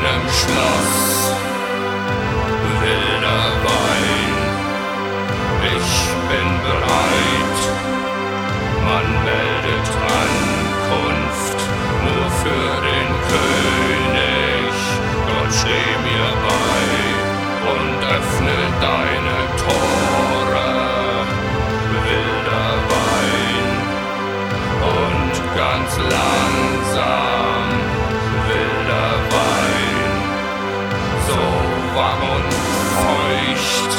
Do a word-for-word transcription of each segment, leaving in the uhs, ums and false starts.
deinem Schloss. Wilder Wein, ich bin bereit. Man meldet Ankunft nur für den König. Gott steh mir bei und öffne deine Tore. Wilder Wein und ganz langsam. Wilder Wein, so warm und feucht.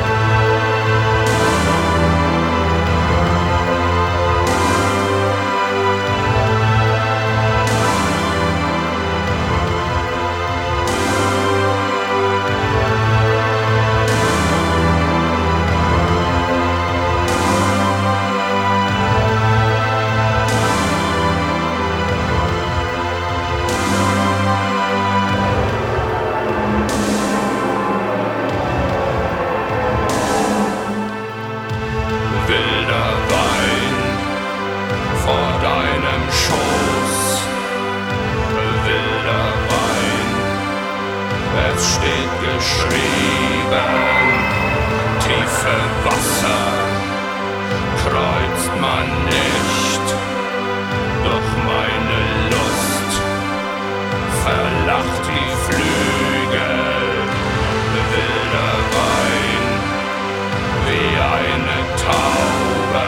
Wilder Wein vor deinem Schoß. Wilder Wein, es steht geschrieben, tiefe Wasser kreuzt man nicht, doch meine Lust verlacht die Flügel. Wilder Wein, wie eine Taube,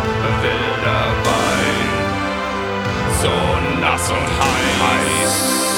wilder Wein, so nass und heiß.